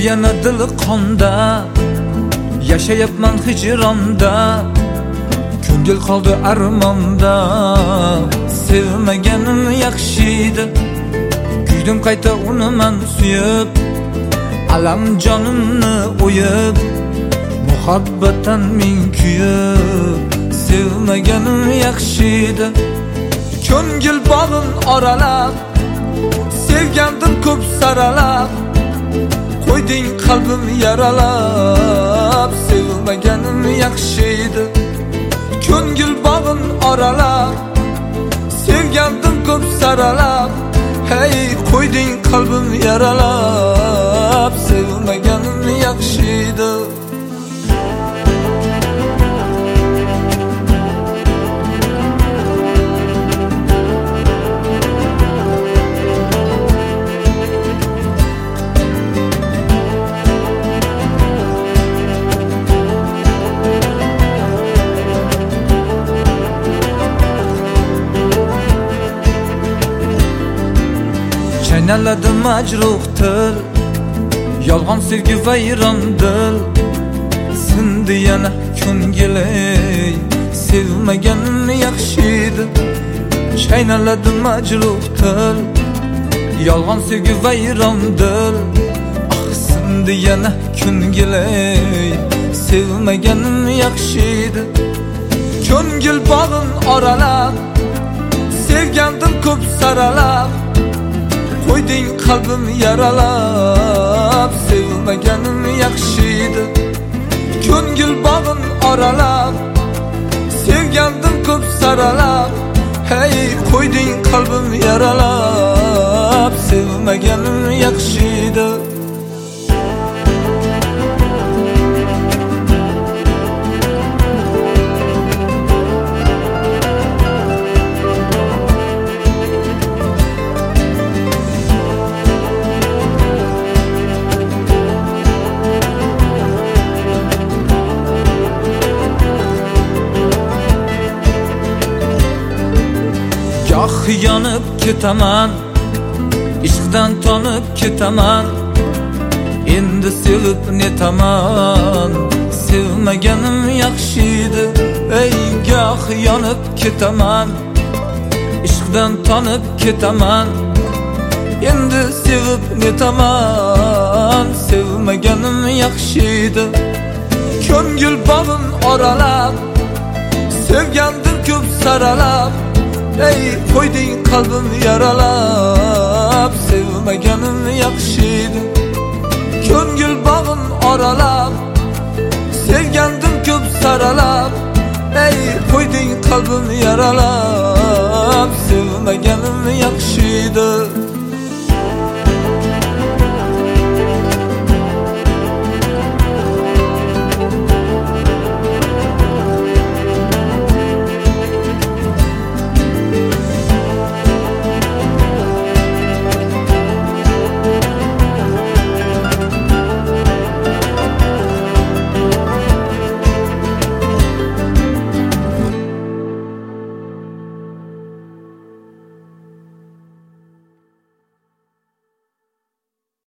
yana dil qonda, yashayapman hijronda, ko'ngil qoldi armonda. Sevmaganim yaxshi edi, kuydim qayta uni men suyib, alam jonimni o'yib, muhabbatan ming kuyib. Sevmaganim yaxshi edi, ko'ngil bog'in oralab, sevgandim ko'p saralab, qo'yding qalbim yaralab. Sevmaganim yaxshi edi, ko'ngil bog'in oralab, sevgandim ko'p saralab, hey qo'yding qalbim yaralab. Sevmaganim yaxshi edi. Chaynaladi majruh til, yolg'on sevgi vayron dil. Sindi yana ko'ngil, sevmaganim yaxshi edi. Chaynaladi majruh til, yolg'on sevgi vayron dil. Ah, sindi yana ko'ngil, sevmaganim yaxshi edi. Ko'ngil bog'in oralab, sevgandim ko'p saralab, qo'yding qalbim yaralab. Sevmaganim yaxshi edi, ko'ngil bog'in oralab, sevgandim ko'p saralab, hey qo'yding qalbim yaralab. Sevmaganim yaxshi edi. Goh yonib ketaman, ishqdan tonib ketaman, endi sevib netaman. Sevmaganim yaxshi edi, ey goh yonib ketaman, ishqdan tonib ketaman, endi sevib netaman. Sevmaganim yaxshi edi, ko'ngil bog'in oralab, sevgandim ko'p saralab, ey qo'yding qalbim yaralab. Sevmaganim yaxshi edi, ko'ngil bog'in oralab, sevgandim ko'p saralab, ey qo'yding qalbim yaralab. Sevmaganim yaxshi edi.